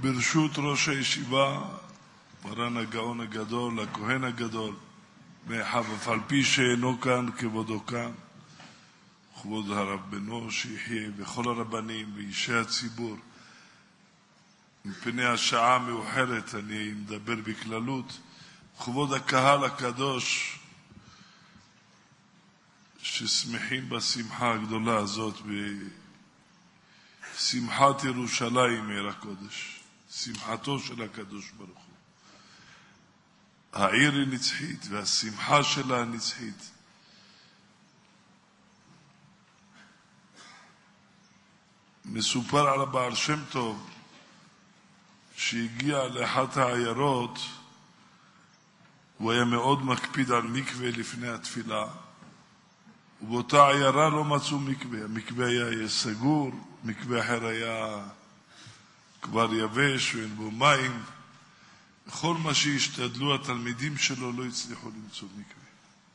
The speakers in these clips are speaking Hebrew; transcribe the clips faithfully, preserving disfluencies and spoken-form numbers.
ברשות ראש הישיבה, מרן הגאון הגדול, הכהן הגדול, אף על פי שאינו כאן כבודו כאן, כבוד הרב בנו שיחיה וכל הרבנים ואישי הציבור. מפני השעה המאוחרת אני מדבר בכללות. כבוד הקהל הקדוש ששמחים בשמחה הגדולה הזאת, בשמחת ירושלים עיר הקודש, שמחתו של הקדוש ברוך הוא. העיר היא נצחית והשמחה שלה נצחית. מסופר על הבעל שם טוב שהגיע לאחת העיירות, הוא היה מאוד מקפיד על מקווה לפני התפילה, ובאותה עיירה לא מצאו מקווה, המקווה היה סגור, מקווה אחר היה כבר יבש ואין בו מים, וכל מה שהשתדלו התלמידים שלו לא הצליחו למצוא מקווה.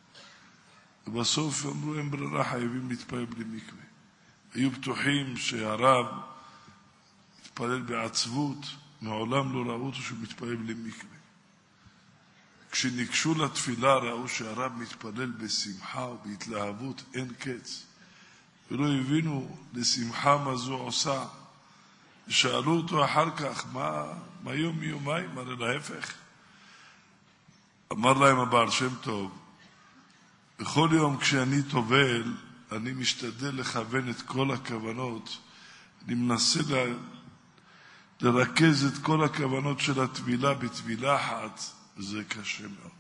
ובסוף אמרו, אין ברירה, חייבים להתפלל בלי מקווה. היו בטוחים שהרב התפלל בעצבות, מעולם לא ראו אותו שהוא מתפלל בלי מקווה. כשניגשו לתפילה ראו שהרב מתפלל בשמחה ובהתלהבות אין קץ, ולא הבינו לשמחה מה זו עושה. שאלו אותו אחר כך, מה, מה יום מיומיים? הרי להפך. אמר להם הבעל שם טוב, בכל יום כשאני טובל, אני משתדל לכוון את כל הכוונות, אני מנסה ל... לרכז את כל הכוונות של התבילה בתבילה אחת, וזה קשה מאוד.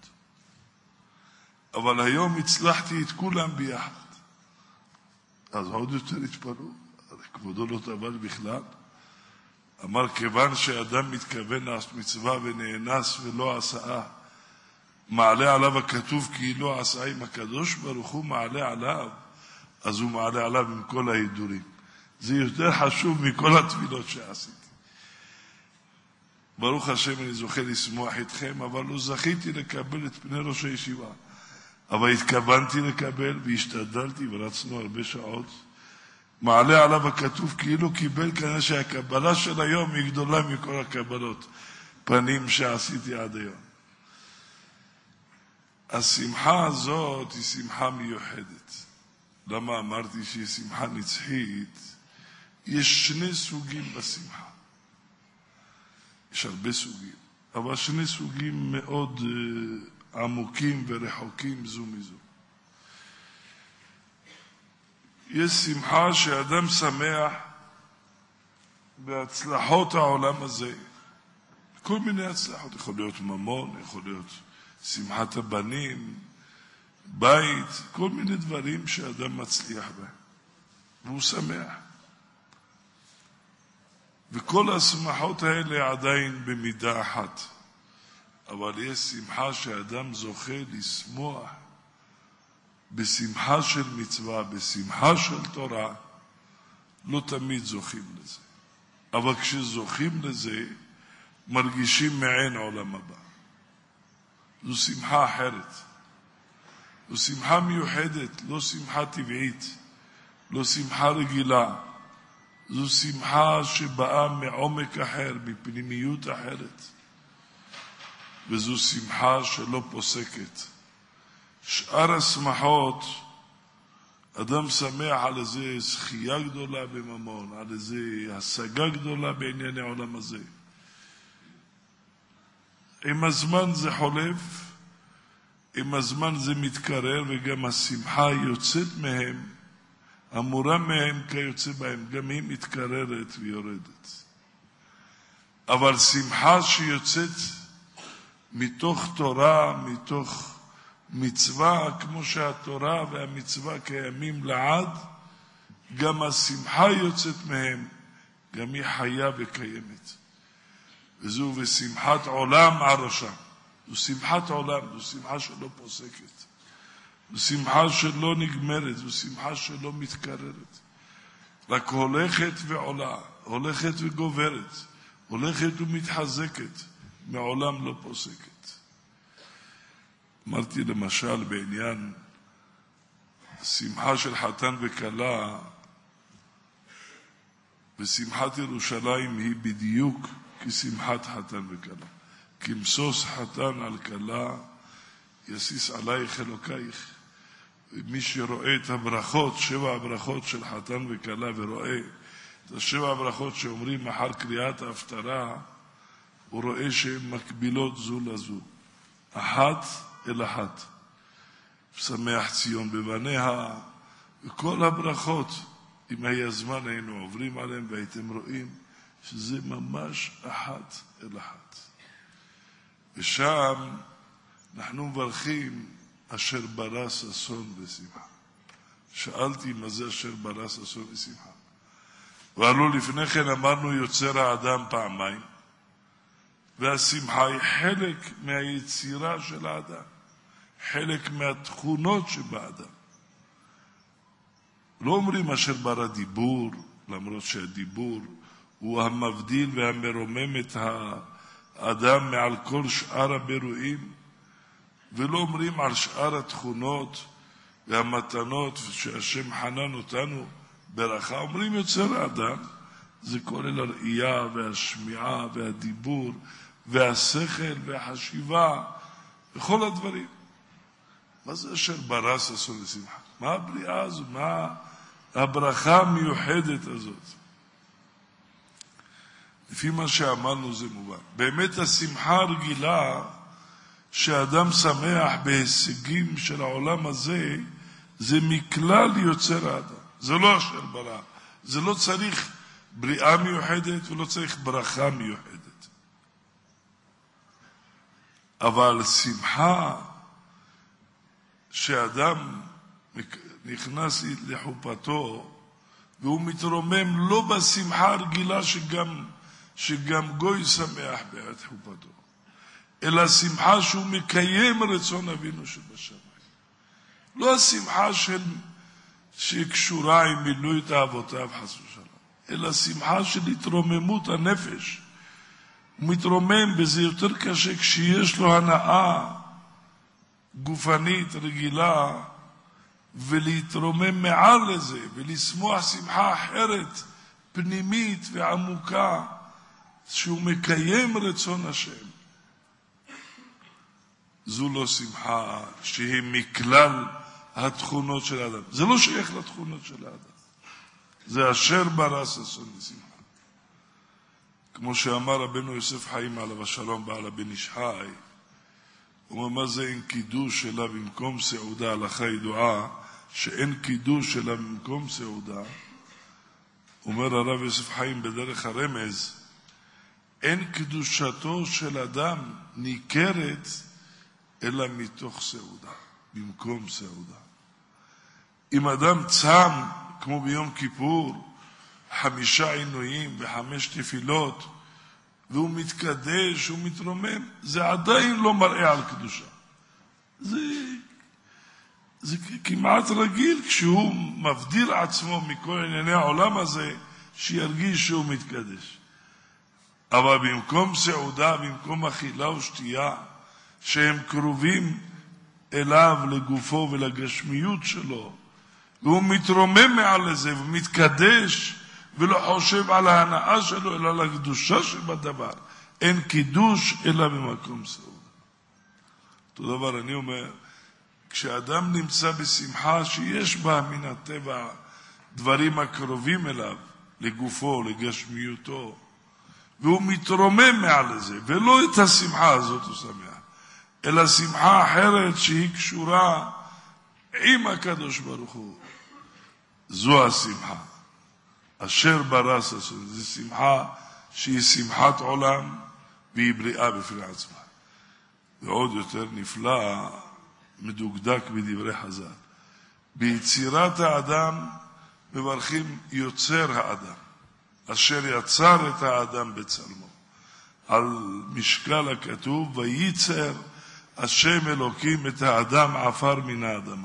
אבל היום הצלחתי את כולם ביחד. אז עוד יותר התפלאו, כבודו לא טבל בכלל. אמר, כיוון שאדם מתכוון לעשות מצווה ונאנס ולא עשה, מעלה עליו הכתוב כי לא עשה, עם הקדוש ברוך הוא מעלה עליו, אז הוא מעלה עליו עם כל ההידורים. זה יותר חשוב מכל התפילות שעשיתי. ברוך השם, אני זוכה לשמוח איתכם, אבל לא זכיתי לקבל את פני ראש הישיבה. אבל התכוונתי לקבל והשתדלתי ורצנו הרבה שעות. מעלה עליו הכתוב כאילו קיבל, כנראה שהקבלה של היום היא גדולה מכל הקבלות, פנים שעשיתי עד היום. השמחה הזאת היא שמחה מיוחדת. למה אמרתי שהיא שמחה נצחית? יש שני סוגים בשמחה. יש הרבה סוגים, אבל שני סוגים מאוד uh, עמוקים ורחוקים זו מזו. יש שמחה שאדם שמח בהצלחות העולם הזה. כל מיני הצלחות, יכול להיות ממון, יכול להיות שמחת הבנים, בית, כל מיני דברים שאדם מצליח בהם, והוא שמח. וכל השמחות האלה עדיין במידה אחת. אבל יש שמחה שאדם זוכה לשמוח בשמחה של מצווה, בשמחה של תורה, לא תמיד זוכים לזה. אבל כשזוכים לזה, מרגישים מעין עולם הבא. זו שמחה אחרת. זו שמחה מיוחדת, לא שמחה טבעית, לא שמחה רגילה. זו שמחה שבאה מעומק אחר, מפנימיות אחרת. וזו שמחה שלא פוסקת. שאר השמחות, אדם שמח על איזה זכייה גדולה בממון, על איזה השגה גדולה בענייני העולם הזה. עם הזמן זה חולף, עם הזמן זה מתקרר, וגם השמחה יוצאת מהם, אמורה מהם כיוצא בהם, גם היא מתקררת ויורדת. אבל שמחה שיוצאת מתוך תורה, מתוך מצווה, כמו שהתורה והמצווה קיימים לעד, גם השמחה יוצאת מהם, גם היא חיה וקיימת. וזו ושמחת עולם על ראשם. זו שמחת עולם, זו שמחה שלא פוסקת. זו שמחה שלא נגמרת, זו שמחה שלא מתקררת. רק הולכת ועולה, הולכת וגוברת, הולכת ומתחזקת, מעולם לא פוסקת. אמרתי למשל בעניין שמחה של חתן וכלה, ושמחת ירושלים היא בדיוק כשמחת חתן וכלה. כמסוס חתן על כלה, יסיס עלייך אלוקייך. מי שרואה את הברכות, שבע הברכות של חתן וכלה, ורואה את השבע הברכות שאומרים אחר קריאת ההפטרה, הוא רואה שהן מקבילות זו לזו. אחת אל אחת. שמח ציון בבניה, וכל הברכות, אם היה זמן היינו עוברים עליהם, והייתם רואים שזה ממש אחת אל אחת. ושם אנחנו מברכים אשר ברא ששון ושמחה. שאלתי מה זה אשר ברא ששון ושמחה. ועלו לפני כן אמרנו יוצר האדם פעמיים, והשמחה היא חלק מהיצירה של האדם, חלק מהתכונות שבאדם. לא אומרים אשר ברא דיבור, למרות שהדיבור הוא המבדיל והמרומם את האדם מעל כל שאר הבירואים, ולא אומרים על שאר התכונות והמתנות שהשם חנן אותנו ברכה. אומרים יוצר האדם, זה כולל הראייה והשמיעה והדיבור והשכל והחשיבה וכל הדברים. מה זה אשר ברא ששון ושמחה? מה הבריאה הזו? מה הברכה המיוחדת הזאת? לפי מה שאמרנו זה מובן. באמת השמחה הרגילה שאדם שמח בהישגים של העולם הזה, זה מכלל יוצר האדם. זה לא אשר ברא. זה לא צריך בריאה מיוחדת ולא צריך ברכה מיוחדת. אבל שמחה שאדם נכנס לחופתו והוא מתרומם לא בשמחה הרגילה שגם, שגם גוי שמח בעת חופתו, אלא שמחה שהוא מקיים רצון אבינו שבשמיים. לא השמחה של, שקשורה עם מילוי תאוותיו חס ושלום, אלא שמחה של התרוממות הנפש. הוא מתרומם בזה יותר קשה כשיש לו הנאה גופנית רגילה, ולהתרומם מעל לזה ולשמוח שמחה אחרת פנימית ועמוקה שהוא מקיים רצון השם. זו לא שמחה שהיא מכלל התכונות של האדם. זה לא שייך לתכונות של האדם. זה אשר ברא ששון ושמחה. כמו שאמר רבנו יוסף חיים עליו השלום בעל הבן איש חי, הוא אומר מה זה אין קידוש שלה במקום סעודה, הלכה ידועה שאין קידוש שלה במקום סעודה. אומר הרב יוסף חיים בדרך הרמז, אין קדושתו של אדם ניכרת אלא מתוך סעודה, במקום סעודה. אם אדם צם כמו ביום כיפור, חמישה עינויים וחמש תפילות, והוא מתקדש, הוא מתרומם, זה עדיין לא מראה על קדושה. זה, זה כמעט רגיל כשהוא מבדיל עצמו מכל ענייני העולם הזה, שירגיש שהוא מתקדש. אבל במקום סעודה, במקום אכילה ושתייה, שהם קרובים אליו, לגופו ולגשמיות שלו, והוא מתרומם מעל לזה ומתקדש, ולא חושב על ההנאה שלו, אלא על הקדושה שבדבר. אין קידוש אלא במקום סעודה. אותו דבר אני אומר, כשאדם נמצא בשמחה שיש בה מן הטבע דברים הקרובים אליו, לגופו, לגשמיותו, והוא מתרומם מעל לזה, ולא את השמחה הזאת הוא שמח, אלא שמחה אחרת שהיא קשורה עם הקדוש ברוך הוא. זו השמחה. אשר ברא ששון, זו שמחה שהיא שמחת עולם, והיא בריאה בפני עצמה. ועוד יותר נפלא, מדוקדק בדברי חז"ל. ביצירת האדם מברכים יוצר האדם, אשר יצר את האדם בצלמו. על משקל הכתוב, וייצר השם אלוקים את האדם עפר מן האדמה.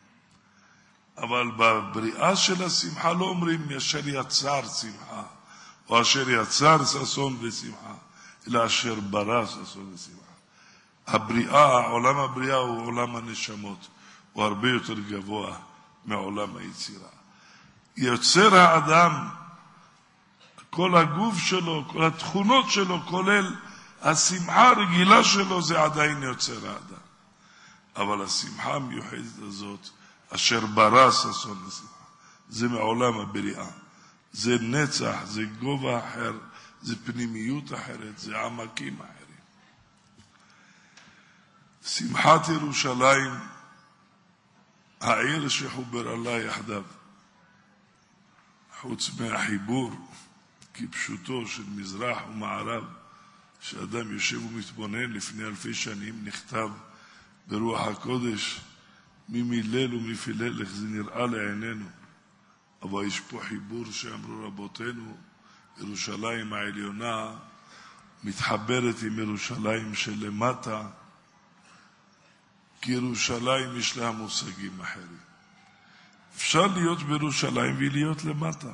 אבל בבריאה של השמחה לא אומרים אשר יצר שמחה, או אשר יצר ששון ושמחה, אלא אשר ברא ששון ושמחה. הבריאה, עולם הבריאה הוא עולם הנשמות, הוא הרבה יותר גבוה מעולם היצירה. יוצר האדם, כל הגוף שלו, כל התכונות שלו, כולל השמחה הרגילה שלו, זה עדיין יוצר האדם. אבל השמחה המיוחדת הזאת, אשר ברא ששון לשמחה, זה מעולם הבריאה. זה נצח, זה גובה אחר, זה פנימיות אחרת, זה עמקים אחרים. שמחת ירושלים, העיר שחובר לה יחדיו, חוץ מהחיבור כפשוטו של מזרח ומערב, שאדם יושב ומתבונן לפני אלפי שנים, נכתב ברוח הקודש, מי מילל ומי פילל, איך זה נראה לעינינו. אבל יש פה חיבור שאמרו רבותינו, ירושלים העליונה מתחברת עם ירושלים שלמטה, כי ירושלים יש לה מושגים אחרים. אפשר להיות בירושלים ולהיות למטה,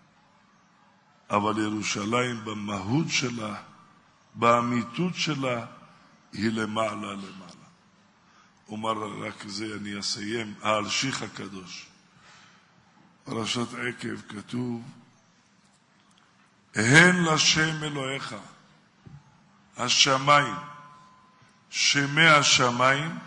אבל ירושלים במהות שלה, באמיתות שלה, היא למעלה למעלה. אומר רק זה, אני אסיים, האלשיך הקדוש. פרשת עקב כתוב, הן לשם אלוהיך, השמיים, שמי השמיים,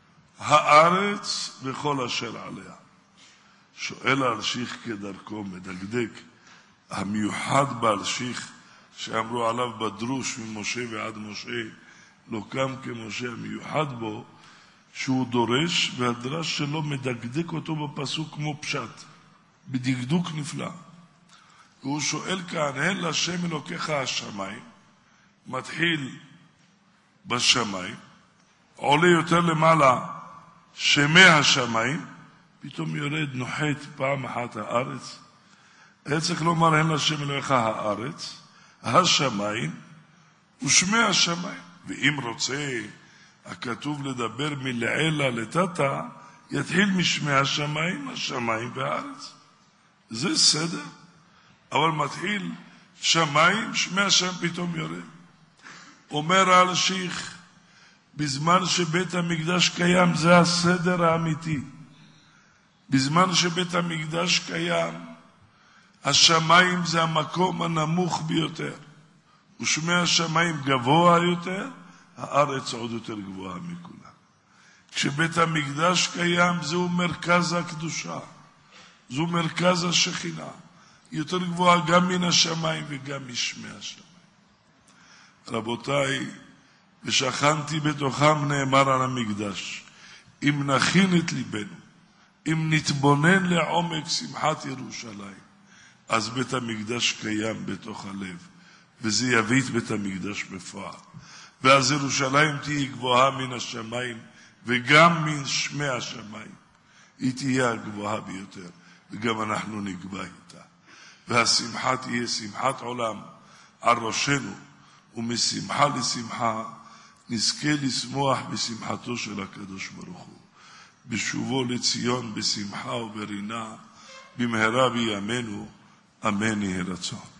הארץ וכל אשר עליה. שואל האלשיך כדרכו, מדקדק, המיוחד באלשיך, שאמרו עליו בדרוש ממשה ועד משה, לא קם כמשה, המיוחד בו, שהוא דורש, והדרש שלו מדקדק אותו בפסוק כמו פשט, בדקדוק נפלא. והוא שואל כאן, הן לשם אלוקיך השמיים, מתחיל בשמיים, עולה יותר למעלה שמי השמיים, פתאום יורד נוחת פעם אחת הארץ. היה צריך לומר, הן לשם אלוהיך הארץ, השמיים ושמי השמיים. ואם רוצה הכתוב לדבר מלעילה לטאטה, יתחיל משמי השמיים, השמיים והארץ. זה סדר. אבל מתחיל שמיים, שמי השם פתאום יורד. אומר האלשיך, בזמן שבית המקדש קיים, זה הסדר האמיתי. בזמן שבית המקדש קיים, השמיים זה המקום הנמוך ביותר. ושמי השמיים גבוה יותר, הארץ עוד יותר גבוהה מכולה. כשבית המקדש קיים, זהו מרכז הקדושה. זהו מרכז השכינה. יותר גבוהה גם מן השמיים וגם משמי השמיים. רבותיי, ושכנתי בתוכם נאמר על המקדש, אם נכין את ליבנו, אם נתבונן לעומק שמחת ירושלים, אז בית המקדש קיים בתוך הלב, וזה יביא את בית המקדש בפועל. ואז ירושלים תהיה גבוהה מן השמיים, וגם מן שמי השמיים. היא תהיה הגבוהה ביותר, וגם אנחנו נגבה איתה. והשמחה תהיה שמחת עולם על ראשנו, ומשמחה לשמחה נזכה לשמוח בשמחתו של הקדוש ברוך הוא. בשובו לציון בשמחה וברינה, במהרה בימינו, אמן יהי רצון.